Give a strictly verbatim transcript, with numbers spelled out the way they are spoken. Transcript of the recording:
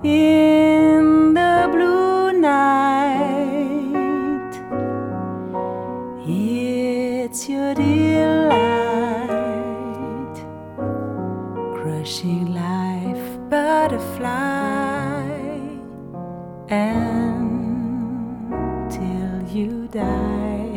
in the blue night. It's your delight, crushing life, butterfly, until you die.